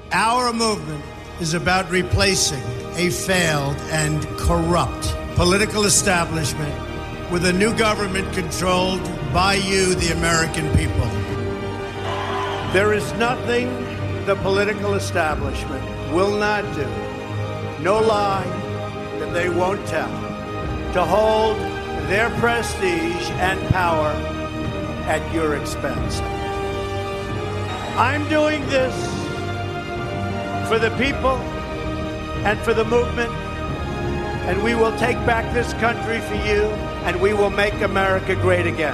Our movement is about replacing a failed and corrupt political establishment with a new government controlled by you, the American people. There is nothing the political establishment will not do, no lie that they won't tell, to hold their prestige and power at your expense. I'm doing this for the people and for the movement, and we will take back this country for you, and we will make America great again.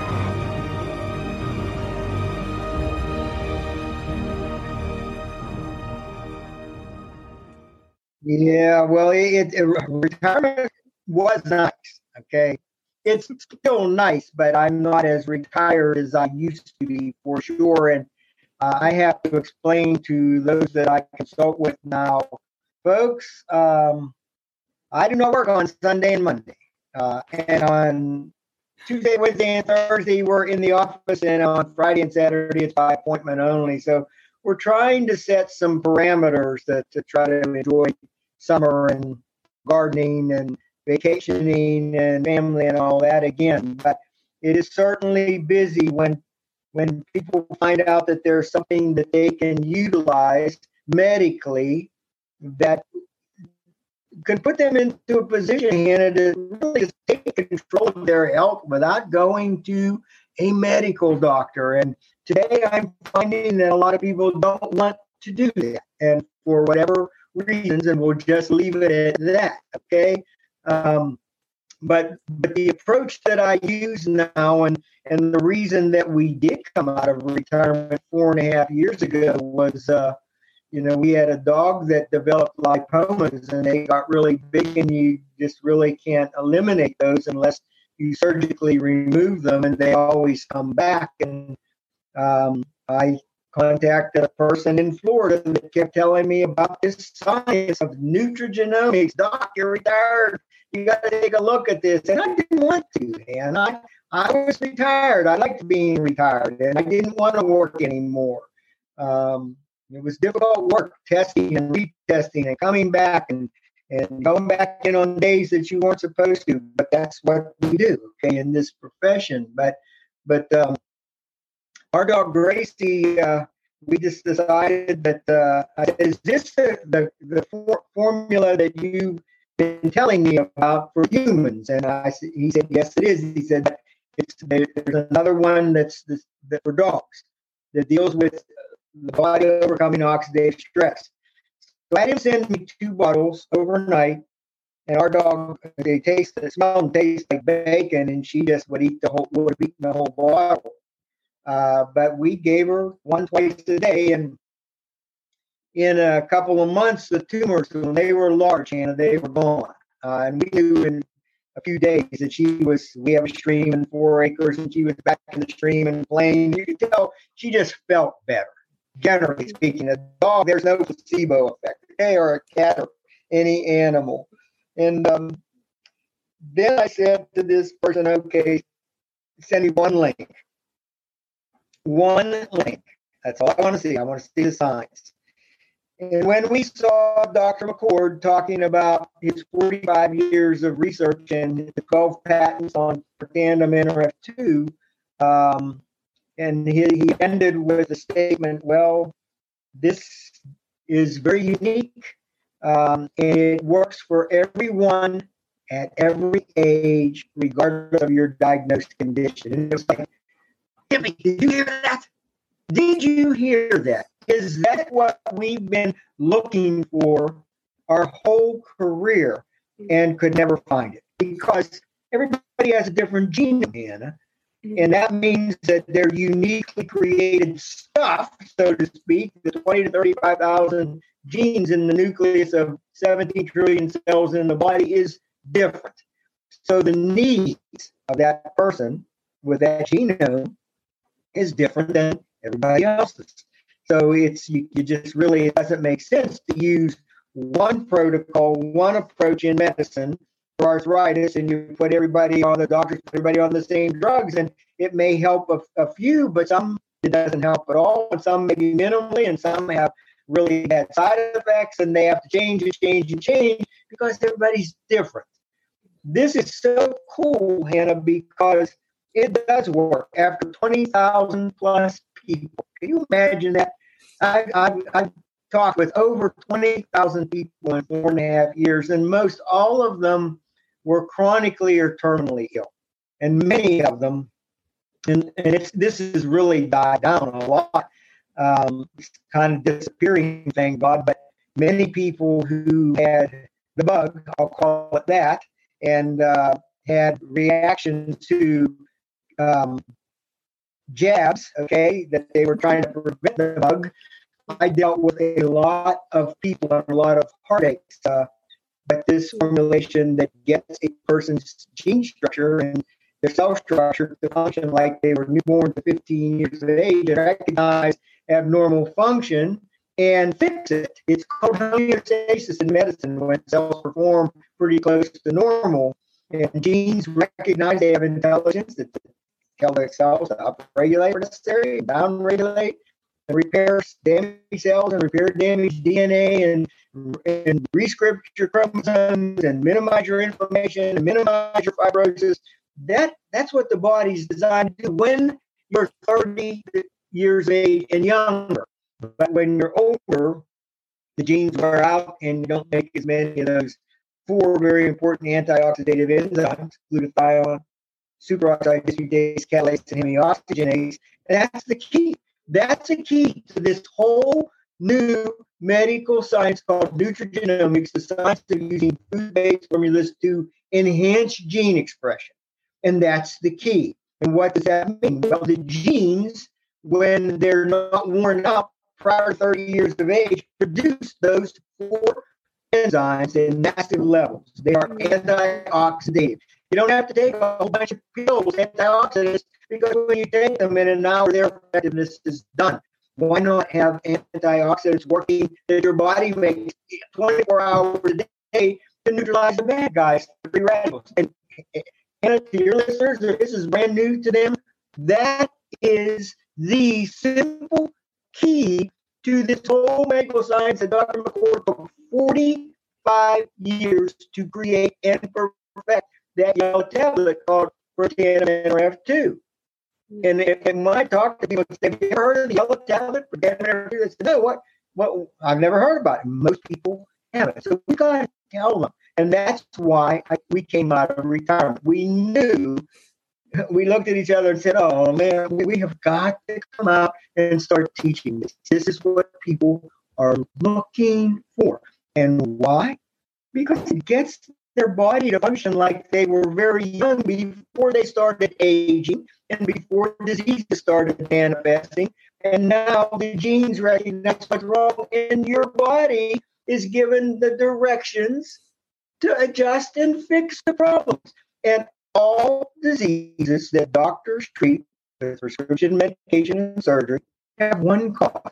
Yeah, well, retirement was nice, okay? It's still nice, but I'm not as retired as I used to be, for sure. And I have to explain to those that I consult with now, folks, I do not work on Sunday and Monday. And on Tuesday, Wednesday, and Thursday, we're in the office, and on Friday and Saturday, it's by appointment only. So we're trying to set some parameters to try to enjoy summer and gardening and vacationing and family and all that again. But it is certainly busy when people find out that there's something that they can utilize medically that can put them into a position to really just take control of their health without going to a medical doctor. And today I'm finding that a lot of people don't want to do that, and for whatever reasons, and we'll just leave it at that, okay? But the approach that I use now, and the reason that we did come out of retirement 4.5 years ago was, we had a dog that developed lipomas, and they got really big, and you just really can't eliminate those unless you surgically remove them, and they always come back. And I contacted a person in Florida that kept telling me about this science of nutrigenomics. Doc, you're retired. You got to take a look at this. And I didn't want to, man. I was retired. I liked being retired, and I didn't want to work anymore. It was difficult work, testing and retesting and coming back and going back in on days that you weren't supposed to. But that's what we do, okay, in this profession. But our dog Gracie, we just decided that is this the formula that you've been telling me about for humans? And he said, yes, it is. He said, there's another one that's for dogs that deals with the body overcoming oxidative stress. So I had him send me 2 bottles overnight, and our dog, they smell and taste like bacon, and she just would have eaten the whole bottle. But we gave her one twice a day, and in a couple of months, the tumors, when they were large, Hannah, they were gone. And we knew in a few days that we have a stream in 4 acres, and she was back in the stream and playing. You could tell she just felt better. Generally speaking, a dog, there's no placebo effect, okay, or a cat or any animal. And then I said to this person, okay, send me one link. One link. That's all I want to see. I want to see the science. And when we saw Dr. McCord talking about his 45 years of research and the 12 patents on tandem NRF2, and he ended with a statement, well, this is very unique, and it works for everyone at every age, regardless of your diagnosed condition. And it was like, Jimmy, did you hear that? Did you hear that? Is that what we've been looking for our whole career and could never find it? Because everybody has a different genome, Hannah. And that means that their uniquely created stuff, so to speak, the 20 to 35,000 genes in the nucleus of 17 trillion cells in the body is different. So the needs of that person with that genome is different than everybody else's. So it's you just really, it doesn't make sense to use one protocol, one approach in medicine for arthritis, and you put everybody on the same drugs, and it may help a few, but some it doesn't help at all, and some maybe minimally, and some have really bad side effects, and they have to change because everybody's different. This is so cool, Hannah, because it does work after 20,000 plus people. Can you imagine that? I've talked with over 20,000 people in 4.5 years, and most all of them were chronically or terminally ill. And many of them, and this has really died down a lot. It's kind of disappearing, thank God, but many people who had the bug, I'll call it that, and had reactions to jabs, okay, that they were trying to prevent the bug. I dealt with a lot of people and a lot of heartaches, but this formulation that gets a person's gene structure and their cell structure to function like they were newborn to 15 years of age and recognize abnormal function and fix it. It's called homeostasis in medicine when cells perform pretty close to normal. And genes recognize they have intelligence that tell their cells to upregulate where necessary, downregulate, and repair damaged cells and repair damaged DNA and rescript your chromosomes and minimize your inflammation and minimize your fibrosis. That's what the body's designed to do when you're 30 years of age and younger. But when you're older, the genes wear out and you don't make as many of those 4 very important antioxidative enzymes, glutathione, superoxide dismutase, catalase, and hemioxygenase. And that's the key. That's a key to this whole new medical science called nutrigenomics, the science of using food-based formulas to enhance gene expression. And that's the key. And what does that mean? Well, the genes, when they're not worn out prior to 30 years of age, produce those 4 enzymes in massive levels. They are antioxidative. You don't have to take a whole bunch of pills, antioxidants, because when you take them in an hour, their effectiveness is done. Why not have antioxidants working that your body makes 24 hours a day to neutralize the bad guys, the free radicals? And to your listeners, this is brand new to them. That is the simple key to this whole medical science that Dr. McCord took 45 years to create and perfect that yellow tablet called Protandim Nrf2. And when I talk to people, have you ever heard of the yellow tablet Protandim Nrf2? They say, no, what? I've never heard about it. Most people haven't. So we got to tell them. And that's why we came out of retirement. We knew, we looked at each other and said, oh, man, we have got to come out and start teaching this. This is what people are looking for. And why? Because it gets their body to function like they were very young before they started aging and before diseases started manifesting. And now the genes recognize what's wrong, and your body is given the directions to adjust and fix the problems. And all diseases that doctors treat with prescription medication and surgery have one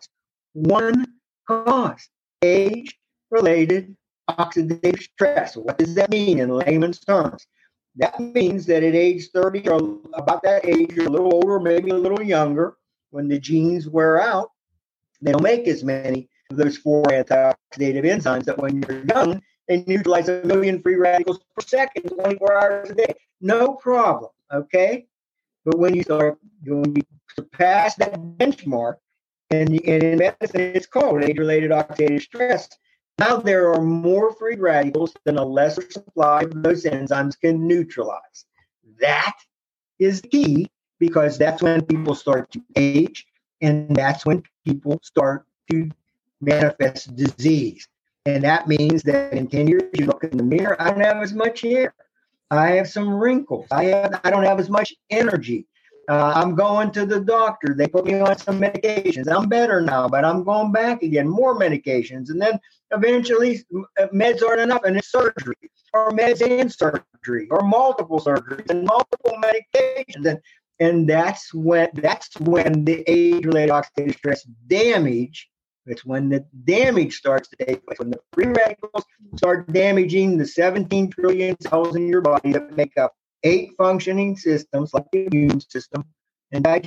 cause, age-related oxidative stress. What does that mean in layman's terms? That means that at age 30 or about that age, you're a little older, maybe a little younger, when the genes wear out, they don't make as many of those 4 antioxidative enzymes that when you're young, they neutralize 1 million free radicals per second, 24 hours a day. No problem, okay? But when you surpass that benchmark, and in medicine it's called age-related oxidative stress, now there are more free radicals than a lesser supply of those enzymes can neutralize. That is the key, because that's when people start to age, and that's when people start to manifest disease. And that means that in 10 years, you look in the mirror, I don't have as much hair. I have some wrinkles. I don't have as much energy. I'm going to the doctor. They put me on some medications. I'm better now, but I'm going back again, more medications. And then eventually meds aren't enough, and it's surgery, or meds and surgery, or multiple surgeries and multiple medications. And that's when the age-related oxidative stress damage, it's when the damage starts to take place, when the free radicals start damaging the 17 trillion cells in your body that make up 8 functioning systems like the immune system and digestive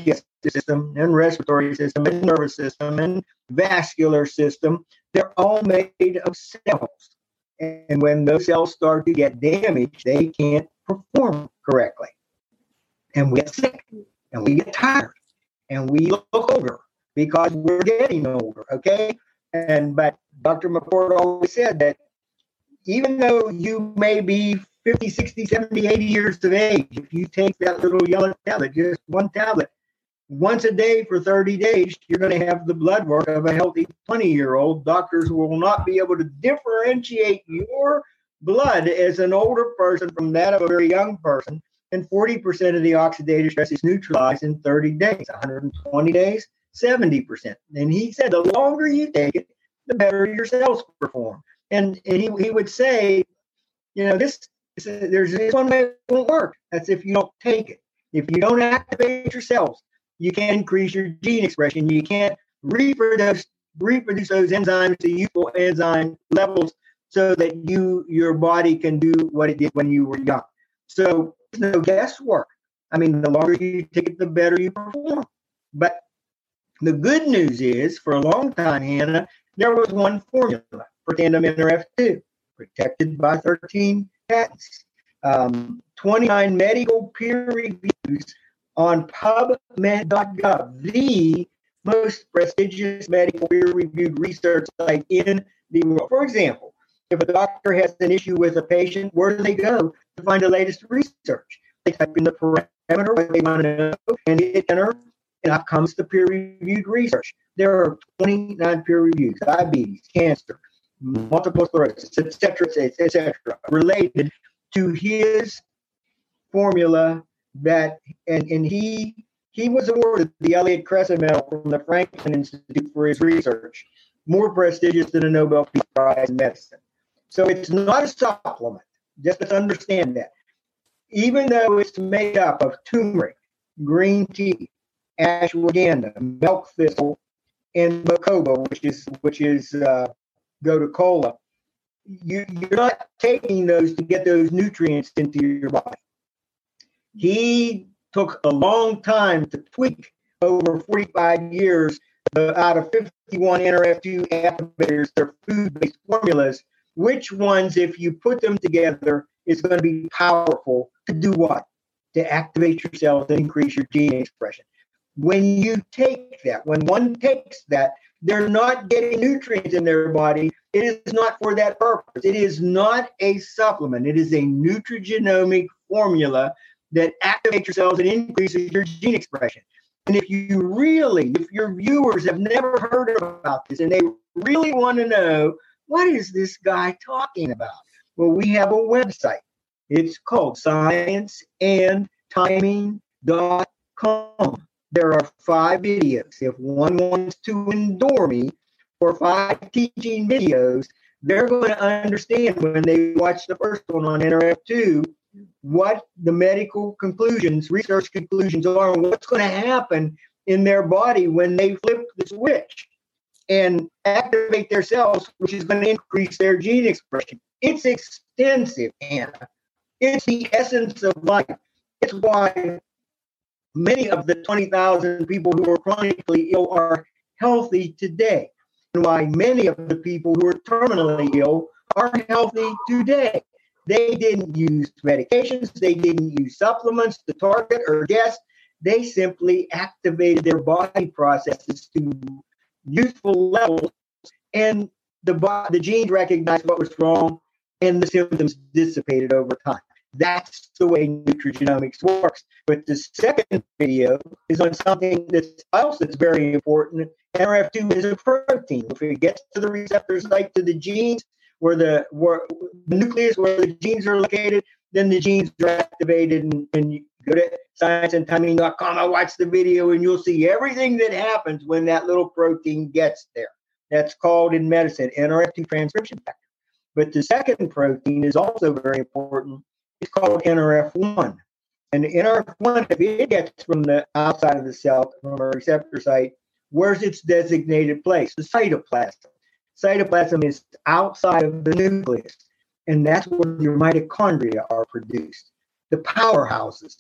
system and respiratory system and nervous system and vascular system, they're all made of cells. And when those cells start to get damaged, they can't perform correctly. And we get sick and we get tired and we look older because we're getting older, okay? But Dr. McCord always said that even though you may be 50, 60, 70, 80 years of age, if you take that little yellow tablet, just one tablet, once a day for 30 days, you're going to have the blood work of a healthy 20-year-old. Doctors will not be able to differentiate your blood as an older person from that of a very young person. And 40% of the oxidative stress is neutralized in 30 days, 120 days, 70%. And he said the longer you take it, the better your cells perform. And he would say, there's this one way it won't work. That's if you don't take it. If you don't activate your cells, you can't increase your gene expression. You can't reproduce those enzymes to useful enzyme levels so that your body can do what it did when you were young. So there's no guesswork. I mean, the longer you take it, the better you perform. But the good news is, for a long time, Hannah, there was one formula for Tandem NRF2, protected by 13 patents, 29 medical peer reviews on PubMed.gov, the most prestigious medical peer-reviewed research site in the world. For example, if a doctor has an issue with a patient, where do they go to find the latest research? They type in the parameter what they want to know and hit enter, and out comes the peer-reviewed research. There are 29 peer reviews, diabetes, cancer, multiple sclerosis, etc., related to his formula. That and he was awarded the Elliott Cresson Medal from the Franklin Institute for his research, more prestigious than a Nobel Peace Prize in medicine. So it's not a supplement. Just let's understand that. Even though it's made up of turmeric, green tea, ashwagandha, milk thistle, and bacopa, which is gotu kola, you're not taking those to get those nutrients into your body. He took a long time to tweak over 45 years out of 51 NRF2 activators, their food-based formulas, which ones, if you put them together, is going to be powerful to do what? To activate your cells and increase your gene expression. When you take that, when one takes that, they're not getting nutrients in their body. It is not for that purpose. It is not a supplement. It is a nutrigenomic formula that activates your cells and increases your gene expression. And if your viewers have never heard about this and they really want to know, what is this guy talking about? Well, we have a website. It's called scienceandtiming.com. There are 5 videos. If one wants to endure me for 5 teaching videos, they're going to understand when they watch the first one on NRF2 what the medical conclusions, research conclusions are, and what's going to happen in their body when they flip the switch and activate their cells, which is going to increase their gene expression. It's extensive, Anna. It's the essence of life. It's why many of the 20,000 people who are chronically ill are healthy today, and why many of the people who are terminally ill are healthy today. They didn't use medications. They didn't use supplements to target or guess. They simply activated their body processes to useful levels, and the genes recognized what was wrong, and the symptoms dissipated over time. That's the way nutrigenomics works. But the second video is on something that's very important. NRF2 is a protein. If it gets to the receptor site, to the genes, where the nucleus, where the genes are located, then the genes are activated. And you go to scienceandtiming.com, I watch the video, and you'll see everything that happens when that little protein gets there. That's called in medicine NRF2 transcription factor. But the second protein is also very important. It's called NRF1. And NRF1, if it gets from the outside of the cell, from a receptor site, where's its designated place? The cytoplasm. Cytoplasm is outside of the nucleus, and that's where your mitochondria are produced, the powerhouses.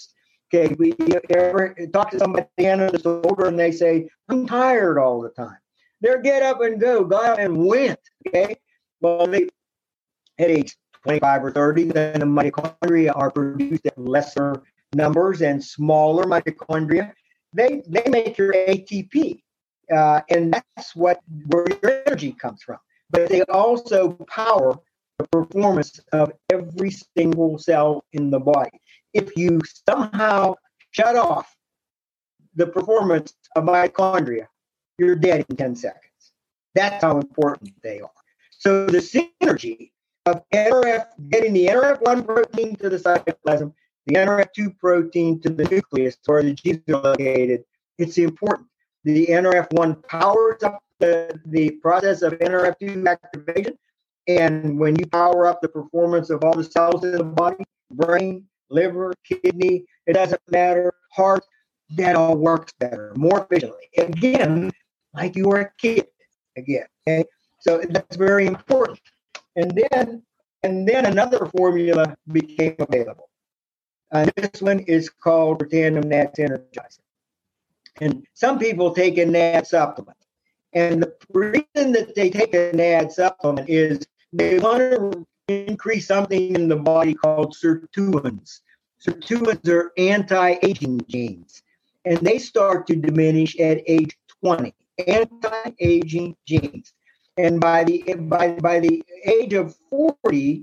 Okay, you ever talk to somebody at the end of the shoulder and they say, I'm tired all the time. They're get up and go out and went. Okay, well, they at age 25 or 30, then the mitochondria are produced at lesser numbers and smaller mitochondria. They make your ATP, and that's where your energy comes from. But they also power the performance of every single cell in the body. If you somehow shut off the performance of mitochondria, you're dead in 10 seconds. That's how important they are. So the synergy of NRF, getting the NRF1 protein to the cytoplasm, the NRF2 protein to the nucleus where the genes are located, it's important. The NRF1 powers up the process of NRF2 activation. And when you power up the performance of all the cells in the body, brain, liver, kidney, it doesn't matter, heart, that all works better, more efficiently. Again, like you were a kid again. Okay? So that's very important. And then another formula became available. This one is called Protandim NAD Synergizer. And some people take a NAD supplement. And the reason that they take a NAD supplement is they want to increase something in the body called sirtuins. Sirtuins are anti-aging genes, and they start to diminish at age 20. Anti-aging genes. And by the age of 40,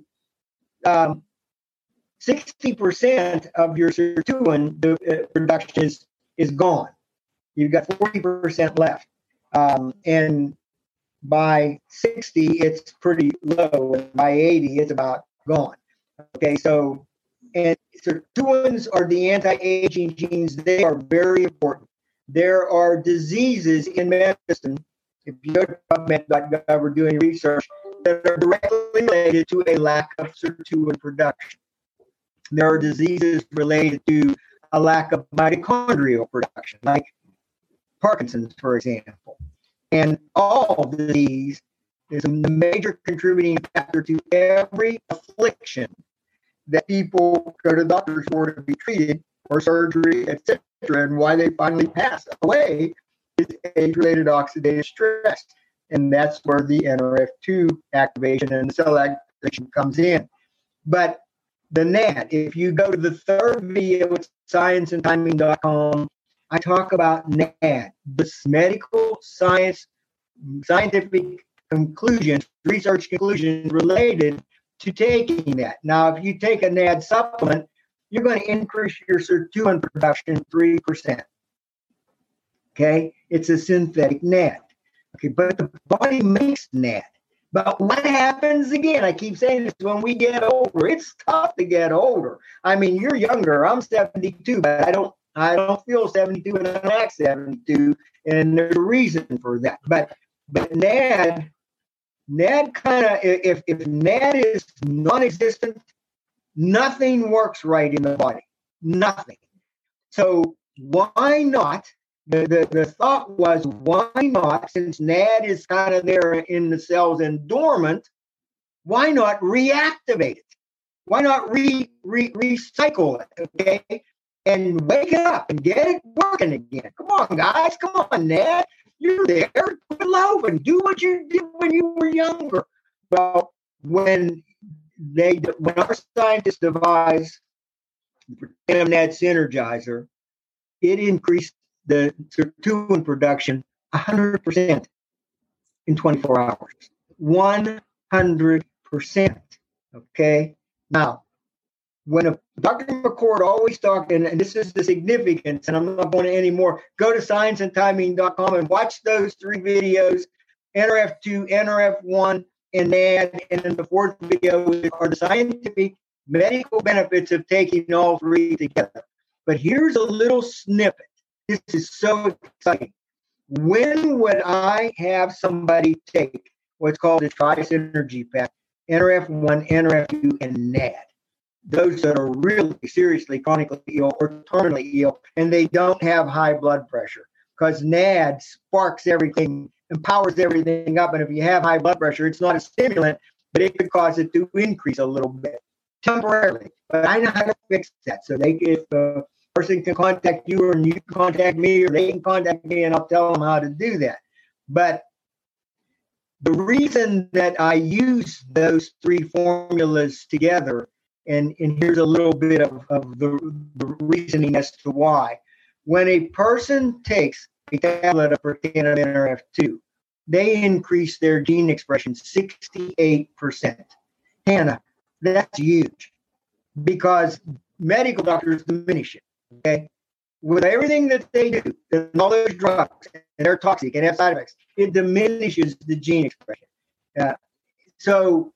60% of your sirtuin production is gone. You've got 40% left. And by 60, it's pretty low. And by 80, it's about gone. Okay, so, and sirtuins are the anti-aging genes. They are very important. There are diseases in medicine, if you go to PubMed.gov or doing research, that are directly related to a lack of sirtuin production. There are diseases related to a lack of mitochondrial production, like Parkinson's, for example. And all of these is a major contributing factor to every affliction that people go to doctors for to be treated, or surgery, etc., and why they finally pass away is age-related oxidative stress. And that's where the NRF2 activation and the cell activation comes in. But the NAD, if you go to the third video at scienceandtiming.com, I talk about NAD, the medical scientific conclusions, research conclusions related to taking that. Now, if you take a NAD supplement, you're going to increase your sirtuin production 3%. Okay, it's a synthetic NAD. Okay, but the body makes NAD. But what happens again? I keep saying this, when we get older, it's tough to get older. I mean, you're younger. I'm 72, but I don't feel 72 and I'm not 72, and there's a reason for that. But NAD kind of, if NAD is non-existent, nothing works right in the body. Nothing. So why not? The thought was, why not, since NAD is kind of there in the cells and dormant, why not reactivate it? Why not recycle it, okay? And wake it up and get it working again. Come on, guys. Come on, NAD. You're there. Quit loafing. Do what you did when you were younger. Well, when our scientists devised the Protandim NAD Synergizer, it increased the sirtuin production 100% in 24 hours. 100%. Okay? Now, when Dr. McCord always talked, and this is the significance, and I'm not going to anymore, go to scienceandtiming.com and watch those 3 videos, NRF2, NRF1, and NAD, and then the 4th video are the scientific medical benefits of taking all 3 together. But here's a little snippet. This is so exciting. When would I have somebody take what's called a tri-synergy pack, NRF1, NRF2, and NAD? Those that are really seriously chronically ill or terminally ill, and they don't have high blood pressure, because NAD sparks everything and powers everything up. And if you have high blood pressure, it's not a stimulant, but it could cause it to increase a little bit temporarily. But I know how to fix that. So person can contact you, or you can contact me, or they can contact me, and I'll tell them how to do that. But the reason that I use those three formulas together, and here's a little bit of the reasoning as to why. When a person takes a tablet of Protandim NRF2, they increase their gene expression 68%. Hannah, that's huge, because medical doctors diminish it, okay? With everything that they do, and all those drugs, and they're toxic and have side effects, it diminishes the gene expression. So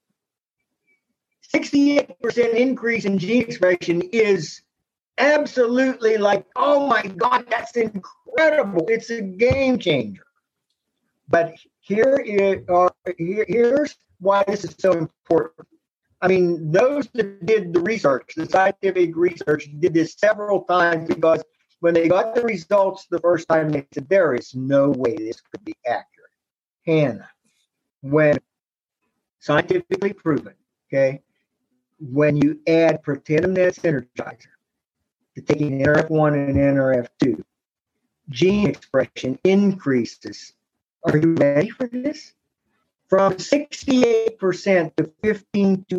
68% increase in gene expression is absolutely like, oh my God, that's incredible. It's a game changer. But here's why this is so important. I mean, those that did the research, the scientific research, did this several times, because when they got the results the first time, they said, there is no way this could be accurate. Hannah, when scientifically proven, okay, when you add Protandim Nest Energizer to taking NRF1 and NRF2, gene expression increases. Are you ready for this? From 68% to 15 to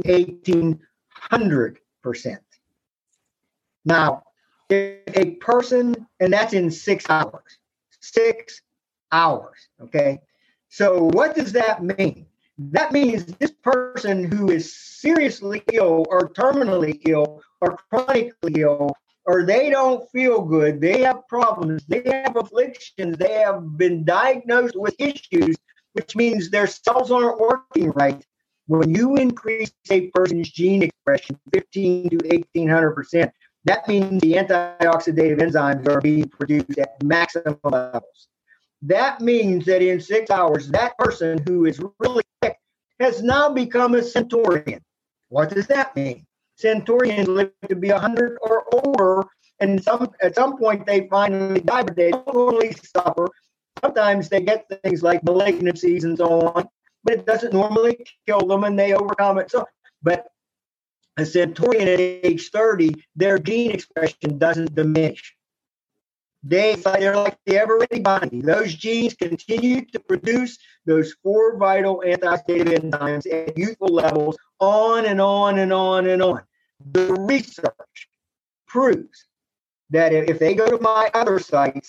1800%. Now, if a person, and that's in 6 hours. 6 hours, okay? So what does that mean? That means this person who is seriously ill or terminally ill or chronically ill, or they don't feel good, they have problems, they have afflictions, they have been diagnosed with issues, which means their cells aren't working right. When you increase a person's gene expression 15 to 1800%, that means the antioxidative enzymes are being produced at maximum levels. That means that in 6 hours, that person who is really sick has now become a centurion. What does that mean? Centurions live to be 100 or older, and at some point they finally die, but they don't normally suffer. Sometimes they get things like malignancies and so on, but it doesn't normally kill them, and they overcome it. But a centurion at age 30, their gene expression doesn't diminish. They're like the ever-ready body. Those genes continue to produce those 4 vital antioxidative enzymes at youthful levels, on and on and on and on. The research proves that if they go to my other site,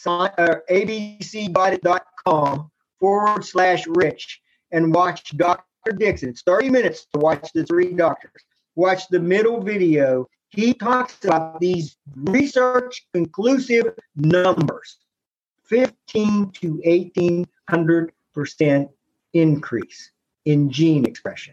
abcbody.com/rich, and watch Dr. Dixon, it's 30 minutes to watch the 3 doctors. Watch the middle video. He talks about these research conclusive numbers, 15 to 1800% increase in gene expression.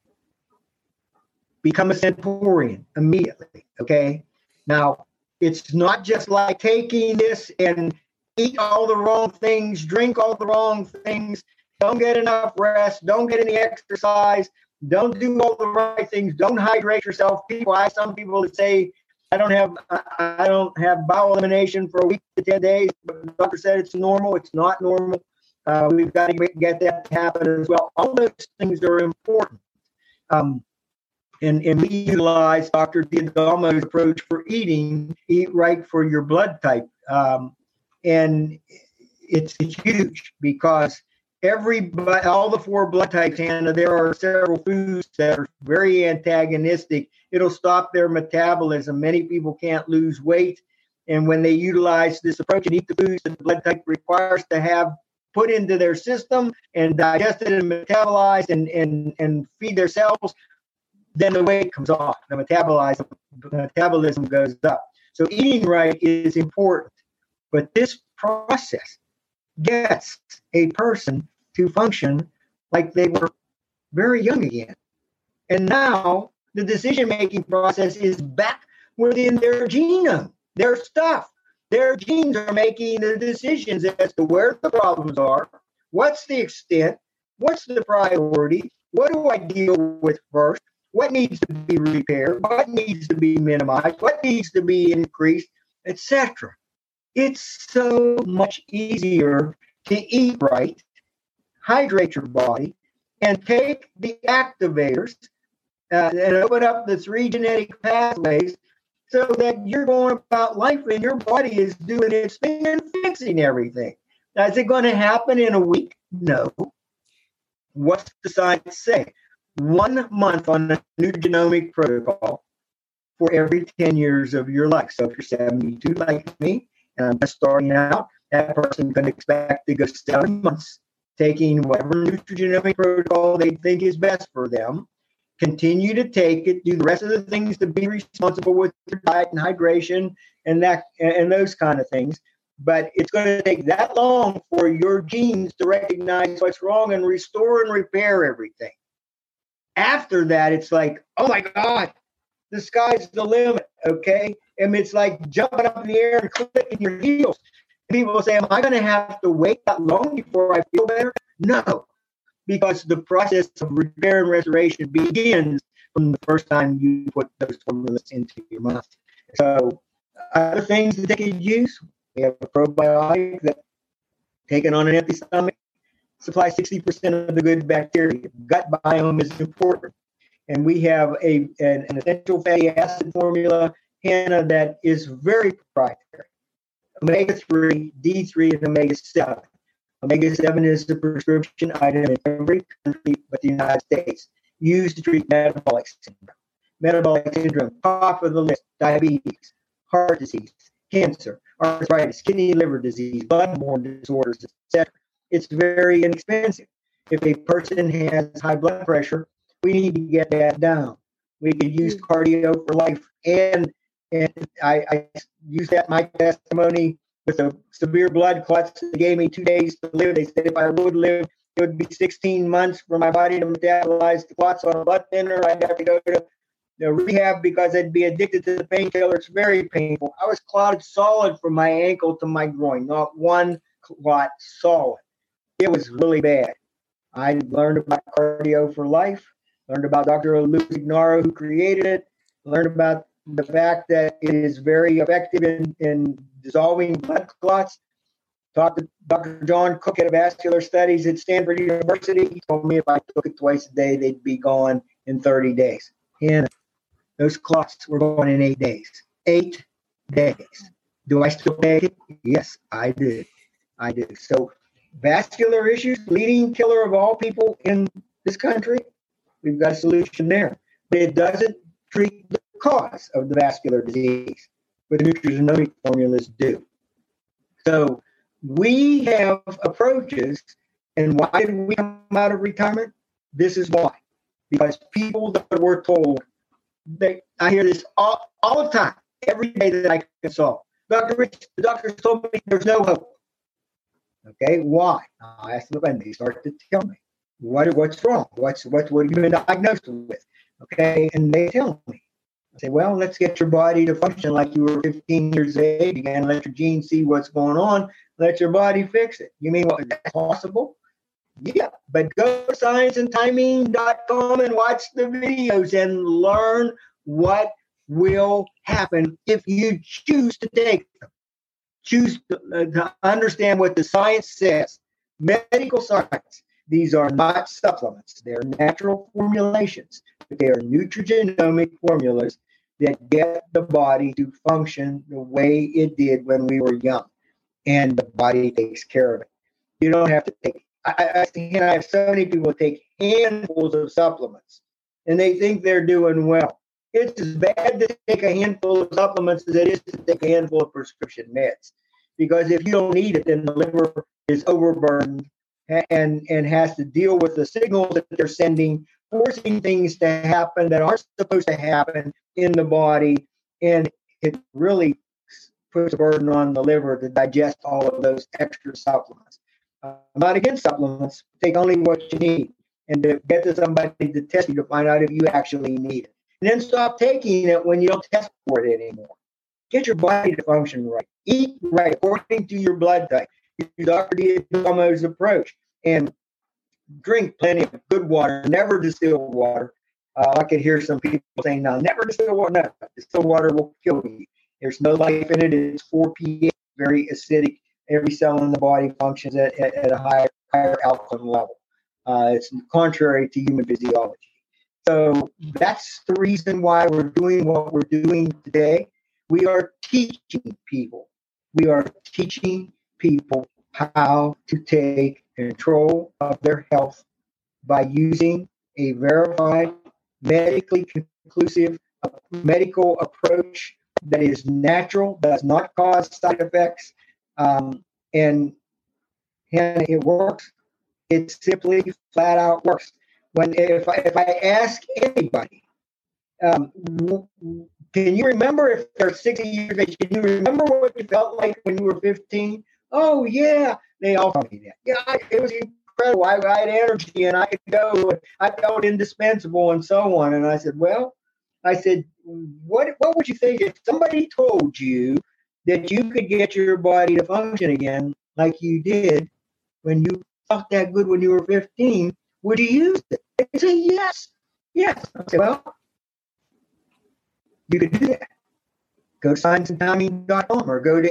Become a centurion immediately, okay? Now, it's not just like taking this and eat all the wrong things, drink all the wrong things, don't get enough rest, don't get any exercise, don't do all the right things, don't hydrate yourself. I have some people that say, I don't have bowel elimination for a week to 10 days, but the doctor said it's normal. It's not normal. We've got to get that to happen as well. All those things are important. And we utilize Dr. D'Addamo's approach for eating, eat right for your blood type. And it's huge, because all the 4 blood types, and there are several foods that are very antagonistic. It'll stop their metabolism. Many people can't lose weight. And when they utilize this approach and eat the foods that the blood type requires to have put into their system and digested and metabolized and feed their cells, then the weight comes off. The metabolism goes up. So eating right is important. But this process gets a person to function like they were very young again. And now the decision-making process is back within their genome, their stuff. Their genes are making the decisions as to where the problems are, what's the extent, what's the priority, what do I deal with first, what needs to be repaired, what needs to be minimized, what needs to be increased, etc. It's so much easier to eat right, hydrate your body, and take the activators and open up the 3 genetic pathways so that you're going about life and your body is doing its thing and fixing everything. Now, is it going to happen in a week? No. What's the science say? 1 month on a new genomic protocol for every 10 years of your life. So if you're 72 like me, and I'm just starting out, that person can expect to go 7 months taking whatever nutrigenomic protocol they think is best for them, continue to take it, do the rest of the things to be responsible with your diet and hydration and those kind of things. But it's going to take that long for your genes to recognize what's wrong and restore and repair everything. After that, it's like, oh my God, the sky's the limit, okay? And it's like jumping up in the air and clicking your heels. People say, am I going to have to wait that long before I feel better? No, because the process of repair and restoration begins from the first time you put those formulas into your mouth. So other things that they could use, we have a probiotic that, taken on an empty stomach, supplies 60% of the good bacteria. Gut biome is important. And we have an essential fatty acid formula, Hannah, that is very proprietary. Omega-3, D3, and omega-7. Omega-7 is the prescription item in every country but the United States, used to treat metabolic syndrome. Metabolic syndrome, top of the list, diabetes, heart disease, cancer, arthritis, kidney, liver disease, blood-borne disorders, etc. It's very inexpensive. If a person has high blood pressure, we need to get that down. We could use cardio for life. And I use that in my testimony with the severe blood clots. They gave me 2 days to live. They said if I would live, it would be 16 months for my body to metabolize the clots on a blood thinner. I'd have to go to the rehab because I'd be addicted to the painkiller. It's very painful. I was clotted solid from my ankle to my groin, not one clot solid. It was really bad. I learned about cardio for life, learned about Dr. Lou Ignaro, who created it, learned about the fact that it is very effective in dissolving blood clots. Talked to Dr. John Cook at Vascular Studies at Stanford University. He told me if I took it twice a day, they'd be gone in 30 days. And those clots were gone in 8 days. 8 days. Do I still take it? Yes, I do. So vascular issues, leading killer of all people in this country, we've got a solution there. But it doesn't treat the cause of the vascular disease, but the nutrigenomic formulas do. So we have approaches, and why did we come out of retirement? This is why. Because people that were told, I hear this all the time, every day that I consult. Dr. Rich, the doctors told me there's no hope. Okay, why? I asked them, and they start to tell me what's wrong. What have you been diagnosed with? Okay, and they tell me. I say, well, let's get your body to function like you were 15 years of age again. Let your genes see what's going on. Let your body fix it. You mean what? That's possible? Yeah, but go to scienceandtiming.com and watch the videos and learn what will happen if you choose to take them. Choose to understand what the science says. Medical science. These are not supplements. They're natural formulations. They are nutrigenomic formulas that get the body to function the way it did when we were young. And the body takes care of it. You don't have to take I have so many people take handfuls of supplements, and they think they're doing well. It's as bad to take a handful of supplements as it is to take a handful of prescription meds. Because if you don't need it, then the liver is overburdened and has to deal with the signals that they're sending, forcing things to happen that aren't supposed to happen in the body. And it really puts a burden on the liver to digest all of those extra supplements. I'm not against supplements. Take only what you need and to get to somebody to test you to find out if you actually need it. And then stop taking it when you don't test for it anymore. Get your body to function right. Eat right according to your blood type. Use Dr. D'Addamo's approach and drink plenty of good water. Never distilled water. I could hear some people saying, "No, never distill water." No, distilled water will kill you. There's no life in it. It's 4 pH, very acidic. Every cell in the body functions at a higher alkaline level. It's contrary to human physiology. So that's the reason why we're doing what we're doing today. We are teaching people. We are teaching people how to take control of their health by using a verified, medically conclusive medical approach that is natural, does not cause side effects, and it works. It simply flat out works. If I ask anybody, can you remember if they're 60 years of age? Can you remember what you felt like when you were 15? Oh yeah, they all tell me that. Yeah, it was incredible. I had energy and I could go. And I felt indispensable and so on. And I said, what would you think if somebody told you that you could get your body to function again like you did when you felt that good when you were 15? Would you use it? They say yes. Yes. I say, well, you could do that. Go to scienceandtiming.com or go to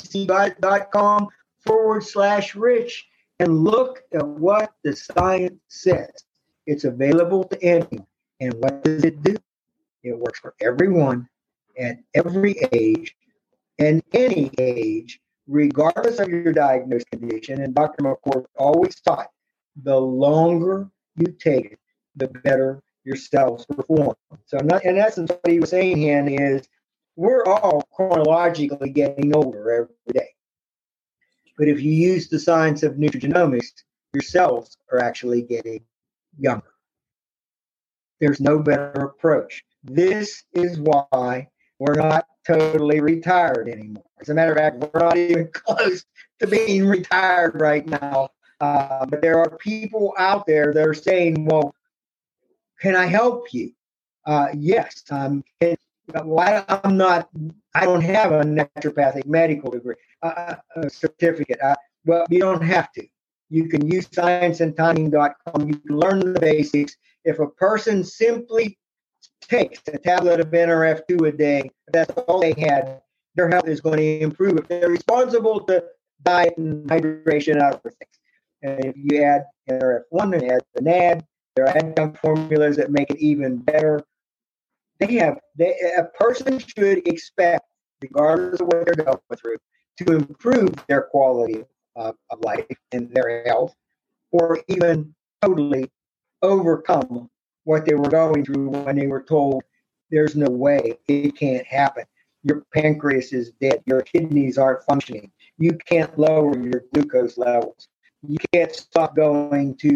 abc.com/rich and look at what the science says. It's available to anyone. And what does it do? It works for everyone at every age and any age, regardless of your diagnosed condition. And Dr. McCord always taught, the longer you take it, the better your cells perform. So in essence, what he was saying here is we're all chronologically getting older every day. But if you use the science of nutrigenomics, your cells are actually getting younger. There's no better approach. This is why we're not totally retired anymore. As a matter of fact, we're not even close to being retired right now. But there are people out there that are saying, well, can I help you? Yes. I don't have a naturopathic medical degree, a certificate. Well, you don't have to. You can use scienceandtiming.com. You can learn the basics. If a person simply takes a tablet of NRF2 a day, if that's all they had, their health is going to improve. If they're responsible to diet and hydration and other things. And if you add NRF1 and add the NAD, there are adjunct formulas that make it even better. A person should expect, regardless of what they're going through, to improve their quality of life and their health, or even totally overcome what they were going through when they were told there's no way, it can't happen. Your pancreas is dead. Your kidneys aren't functioning. You can't lower your glucose levels. You can't stop going to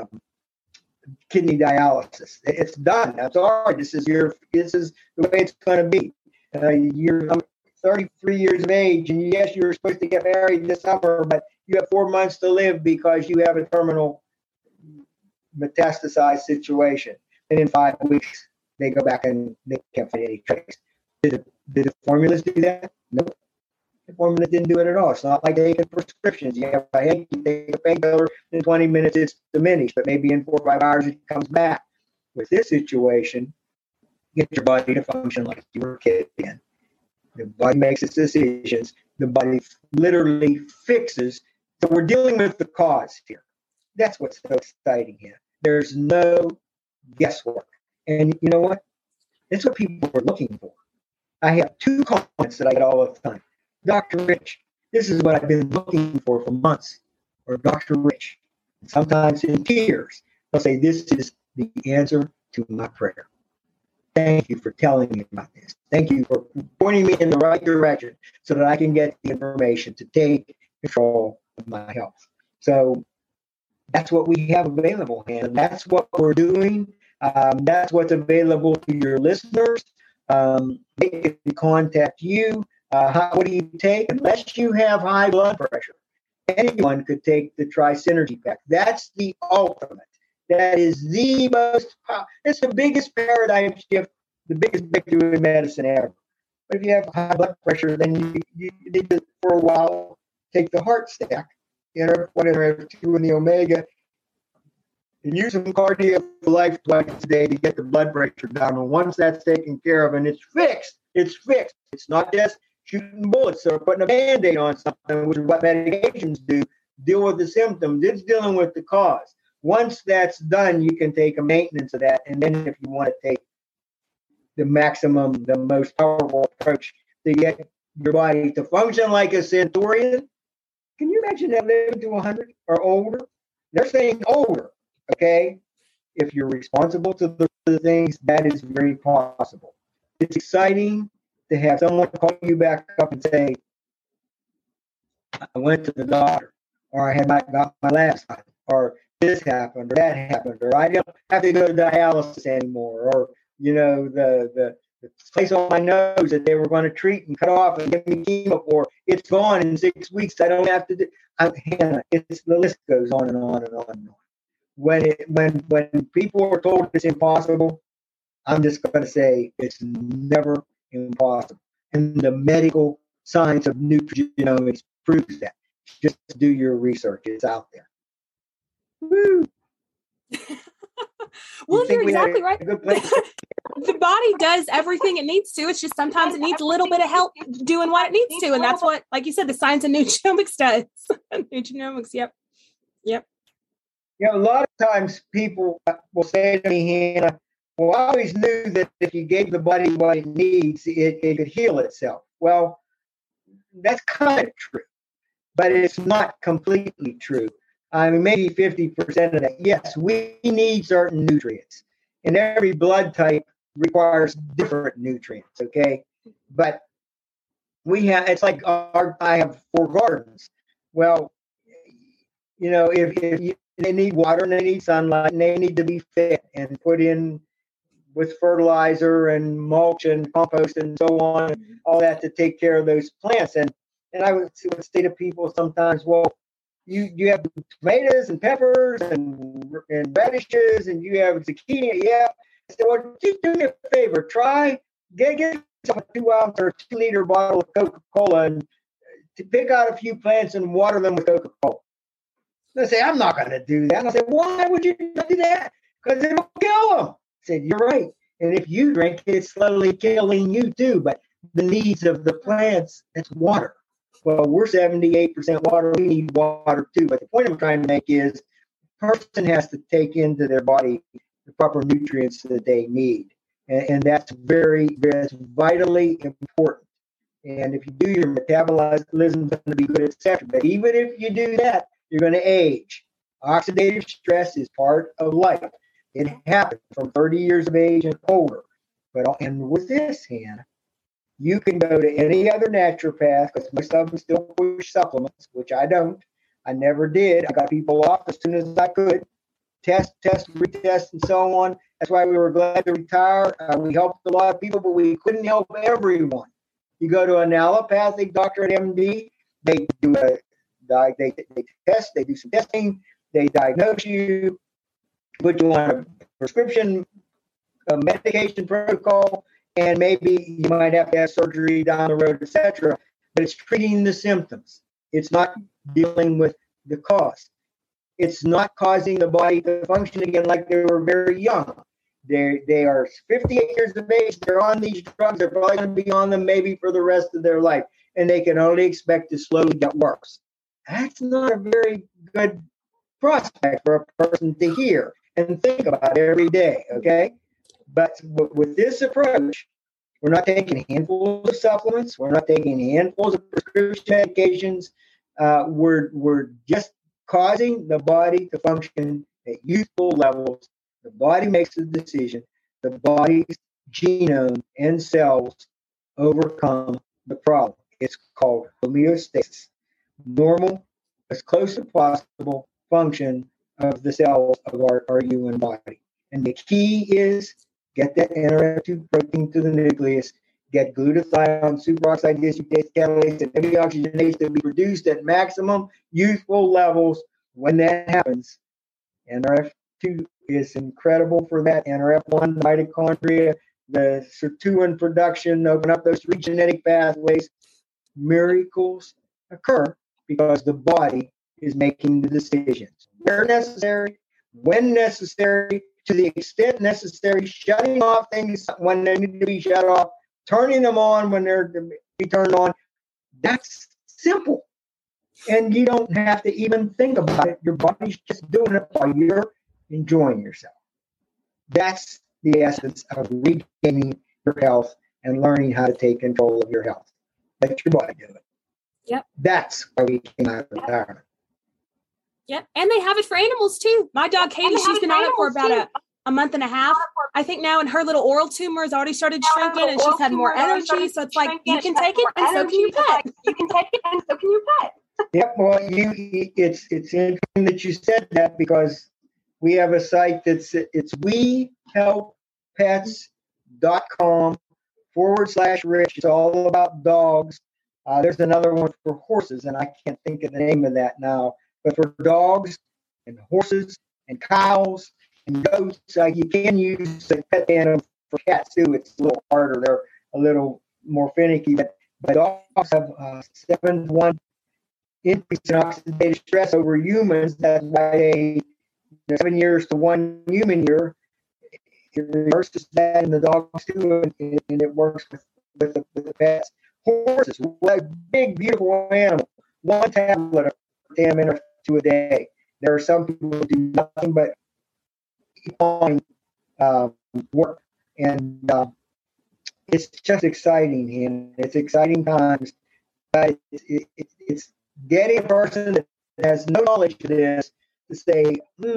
kidney dialysis. It's done. I'm sorry. This is the way it's going to be. You're 33 years of age, and yes, you're supposed to get married this summer, but you have 4 months to live because you have a terminal metastasized situation. And in 5 weeks, they go back and they can't find any trace. Did the formulas do that? No. The formula didn't do it at all. It's not like taking prescriptions. You have a headache, you take a painkiller, in 20 minutes it's diminished, but maybe in 4 or 5 hours it comes back. With this situation, get your body to function like you were a kid again. The body makes its decisions. The body literally fixes. So we're dealing with the cause here. That's what's so exciting here. There's no guesswork. And you know what? That's what people are looking for. I have 2 comments that I get all the time. Dr. Rich, this is what I've been looking for months. Or Dr. Rich, sometimes in tears, they'll say, this is the answer to my prayer. Thank you for telling me about this. Thank you for pointing me in the right direction so that I can get the information to take control of my health. So that's what we have available, and that's what we're doing. That's what's available to your listeners. They can contact you. What do you take? Unless you have high blood pressure, anyone could take the Tri-Synergy Pack. That's the ultimate. That is the most powerful. It's the biggest paradigm shift, the biggest breakthrough in medicine ever. But if you have high blood pressure, then you need to, for a while, take the Heart Stack, NRF1, and the Omega, and use some Cardio for Life twice a day to get the blood pressure down. And once that's taken care of and it's fixed, it's fixed. It's not just shooting bullets or putting a Band-Aid on something, which is what medications do. Deal with the symptoms. It's dealing with the cause. Once that's done, you can take a maintenance of that. And then if you want to take the maximum, the most powerful approach to get your body to function like a centurion. Can you imagine that living to 100 or older? They're saying older, okay? If you're responsible to the things, that is very possible. It's exciting to have someone call you back up and say, I went to the doctor, or I had got my labs done, or this happened, or that happened, or I don't have to go to dialysis anymore, or, the place on my nose that they were going to treat and cut off and give me chemo for, it's gone in 6 weeks. I don't have to do. Hannah, the list goes on and on and on and on. When people are told it's impossible, I'm just going to say it's never impossible. And the medical science of nutrigenomics proves that. Just do your research. It's out there. Woo! Well, you're exactly right. The body does everything it needs to. It's just sometimes it needs a little bit of help doing what it needs to. And that's what, like you said, the science of nutrigenomics does. Nutrigenomics, yep. A lot of times people will say to me, Hannah, well, I always knew that if you gave the body what it needs, it could heal itself. Well, that's kind of true, but it's not completely true. I mean, maybe 50% of that. Yes, we need certain nutrients, and every blood type requires different nutrients, okay? But it's like I have 4 gardens. Well, if they need water and they need sunlight and they need to be fed and put in with fertilizer and mulch and compost and so on, all that to take care of those plants. And I would say to people sometimes, well, you have tomatoes and peppers and radishes and you have zucchini. Yeah. I said, well, just do me a favor. Get yourself a 2-ounce or 2-liter bottle of Coca-Cola and to pick out a few plants and water them with Coca-Cola. They say, I'm not going to do that. And I said, why would you not do that? Because it'll kill them. I said, you're right. And if you drink, it's slowly killing you too. But the needs of the plants, it's water. Well, we're 78% water. We need water too. But the point I'm trying to make is the person has to take into their body the proper nutrients that they need. And that's that's vitally important. And if you do, your metabolism is going to be good, etc. But even if you do that, you're going to age. Oxidative stress is part of life. It happens from 30 years of age and older. And with this, Hannah, you can go to any other naturopath, because most of them still push supplements, which I don't. I never did. I got people off as soon as I could. Test, retest, and so on. That's why we were glad to retire. We helped a lot of people, but we couldn't help everyone. You go to an allopathic doctor at MD, they do they test, they do some testing, they diagnose you, put you on a prescription medication protocol, and maybe you might have to have surgery down the road, etc. But it's treating the symptoms. It's not dealing with the cause. It's not causing the body to function again like they were very young. They are 58 years of age. They're on these drugs. They're probably going to be on them maybe for the rest of their life, and they can only expect to slowly get worse. That's not a very good prospect for a person to hear and think about every day, okay? But with this approach, we're not taking handfuls of supplements. We're not taking handfuls of prescription medications. We're just causing the body to function at youthful levels. The body makes the decision. The body's genome and cells overcome the problem. It's called homeostasis. Normal, as close as possible function of the cells of our human body. And the key is get that NRF2 protein to the nucleus, get glutathione, superoxide dismutase, catalase, and deoxygenase to be produced at maximum youthful levels. When that happens, NRF2 is incredible for that. NRF1, mitochondria, the sirtuin production, open up those 3 genetic pathways. Miracles occur because the body is making the decisions where necessary, when necessary, to the extent necessary, shutting off things when they need to be shut off, turning them on when they're to be turned on. That's simple. And you don't have to even think about it. Your body's just doing it while you're enjoying yourself. That's the essence of regaining your health and learning how to take control of your health. Let your body do it. Yep. That's why we came out of retirement. Yep. And they have it for animals too. My dog Katie, she's been on it for about a month and a half, I think now, and her little oral tumor has already started shrinking and she's had more energy. So it's like, you can take it and so can your pet. You can take it and so can your pet. Yep. Well, it's interesting that you said that, because we have a site it's wehelppets.com/Rich. It's all about dogs. There's another one for horses, and I can't think of the name of that now. But for dogs and horses and cows and goats, you can use a pet animal. For cats too, it's a little harder. They're a little more finicky. But dogs have 7-to-1 increase in oxidative stress over humans. That's why 7 years to 1 human year, it reverses that in the dogs too, and it works with the pets. Horses, a big, beautiful animal. 1 tablet of damn or 2 a day. There are some people who do nothing but keep on work, and it's just exciting, and it's exciting times. But it's getting a person that has no knowledge of this to say,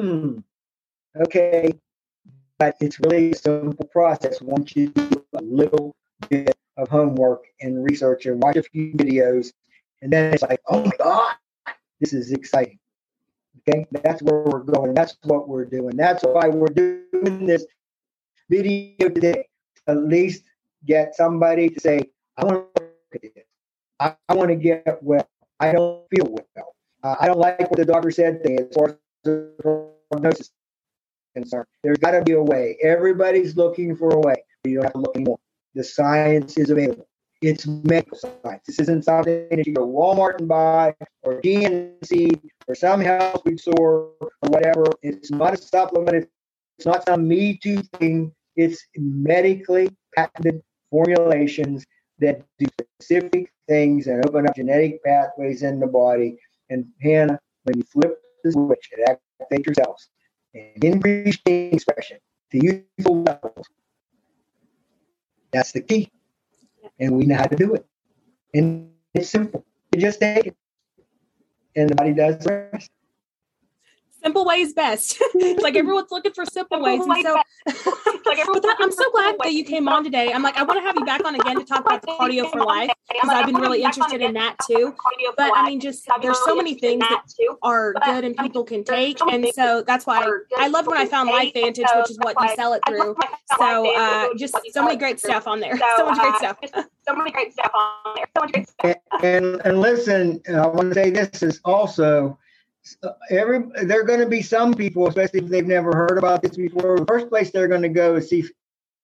okay, but it's really a simple process once you do a little bit of homework and research and watch a few videos, and then it's like, oh my God, this is exciting. Okay, that's where we're going. That's what we're doing. That's why we're doing this video today. At least get somebody to say, I want to look at this. I want to get well. I don't feel well. I don't like what the doctor said to me as far as the prognosis is concerned. There's got to be a way. Everybody's looking for a way. You don't have to look anymore. The science is available. It's medical science. This isn't something that you go to Walmart and buy, or GNC, or some health food store, or whatever. It's not a supplement. It's not some Me Too thing. It's medically patented formulations that do specific things and open up genetic pathways in the body. And Hannah, when you flip the switch, it activates your cells and increase gene expression to useful levels. That's the key. And we know how to do it. And it's simple. You just take it. And the body does the rest. Simple way is best. It's like everyone's looking for simple ways. And so I'm so glad that you came on today. I'm like, I want to have you back on again to talk about the Cardio for Life, because I've been really interested in that too. But I mean, just there's so many things that are good and people can take. And so that's why I loved when I found LifeVantage, which is what you sell it through. So just so many great stuff on there. So much great stuff. So many great stuff on there. So much great stuff. And listen, I want to say this is also, there are going to be some people, especially if they've never heard about this before, the first place they're going to go is see.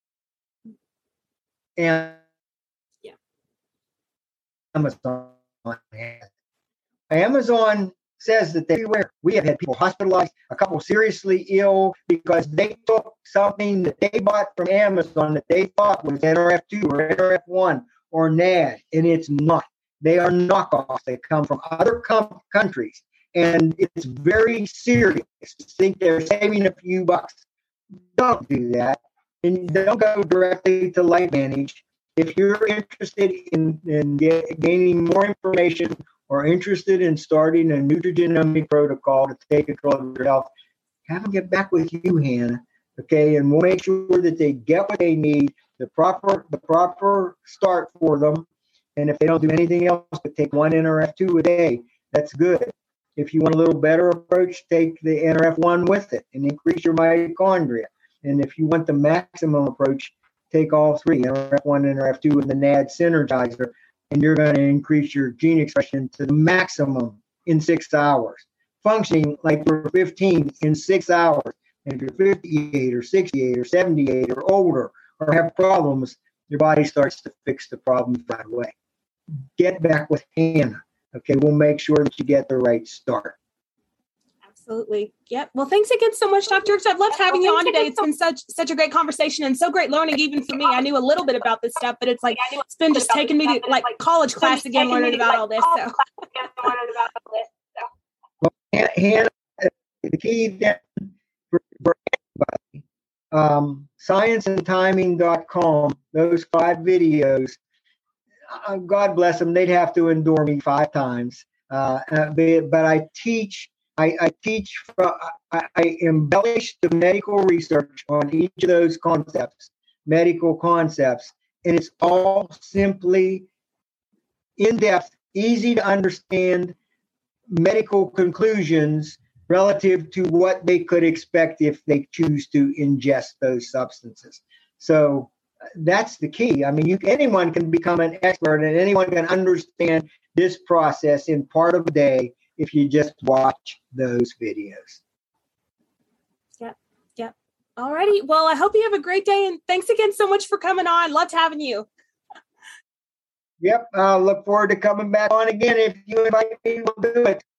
And yeah, Amazon says that everywhere we have had people hospitalized, a couple seriously ill because they took something that they bought from Amazon that they thought was NRF2 or NRF1 or NAD, and it's not. They are knockoffs. They come from other countries. And it's very serious to think they're saving a few bucks. Don't do that. And don't go directly to LifeVantage. If you're interested in gaining more information or interested in starting a nutrigenomic protocol to take control of your health, have them get back with you, Hannah. Okay, and we'll make sure that they get what they need, the proper start for them. And if they don't do anything else but take 1 NRF2 a day, that's good. If you want a little better approach, take the NRF1 with it and increase your mitochondria. And if you want the maximum approach, take all 3, NRF1, NRF2, and the NAD synergizer, and you're going to increase your gene expression to the maximum in 6 hours, functioning like you're 15 in 6 hours. And if you're 58 or 68 or 78 or older or have problems, your body starts to fix the problems right away. Get back with Hannah. Okay, we'll make sure that you get the right start. Absolutely. Yep. Well, thanks again so much, Dr. Dirks. I've loved having you on today. It's been such a great conversation and so great learning even for me. I knew a little bit about this stuff, but it's like it's been just taking me to like college class again, learning about all this. So. Well, Hannah, the key then for anybody, scienceandtiming.com, those 5 videos, God bless them, they'd have to endure me 5 times. But I teach. I embellish the medical research on each of those concepts, medical concepts, and it's all simply in-depth, easy to understand medical conclusions relative to what they could expect if they choose to ingest those substances. So that's the key. I mean, anyone can become an expert, and anyone can understand this process in part of a day if you just watch those videos. Yep. Alrighty. Well, I hope you have a great day, and thanks again so much for coming on. Loved having you. Yep. I'll look forward to coming back on again. If you invite me, we'll do it.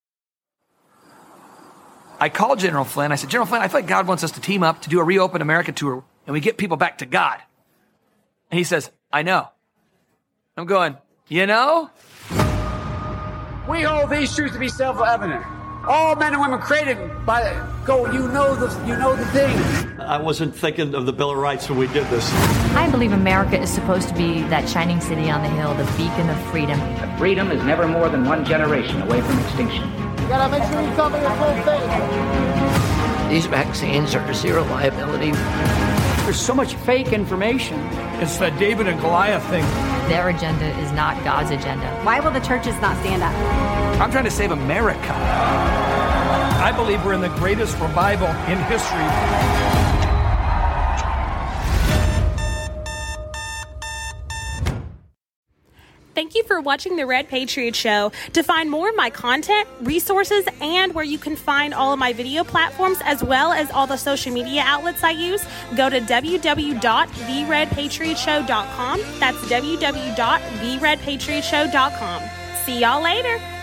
I called General Flynn. I said, General Flynn, I feel like God wants us to team up to do a Reopen America tour, and we get people back to God. And he says, I know. I'm going, you know? We hold these truths to be self-evident. All men and women created by you know the thing. I wasn't thinking of the Bill of Rights when we did this. I believe America is supposed to be that shining city on the hill, the beacon of freedom. Freedom is never more than one generation away from extinction. You gotta make sure you tell me your full face. These vaccines are zero liability. There's so much fake information. It's that David and Goliath thing. Their agenda is not God's agenda. Why will the churches not stand up? I'm trying to save America. I believe we're in the greatest revival in history. Thank you for watching The Red Patriot Show. To find more of my content, resources, and where you can find all of my video platforms, as well as all the social media outlets I use, go to www.theredpatriotshow.com. That's www.theredpatriotshow.com. See y'all later.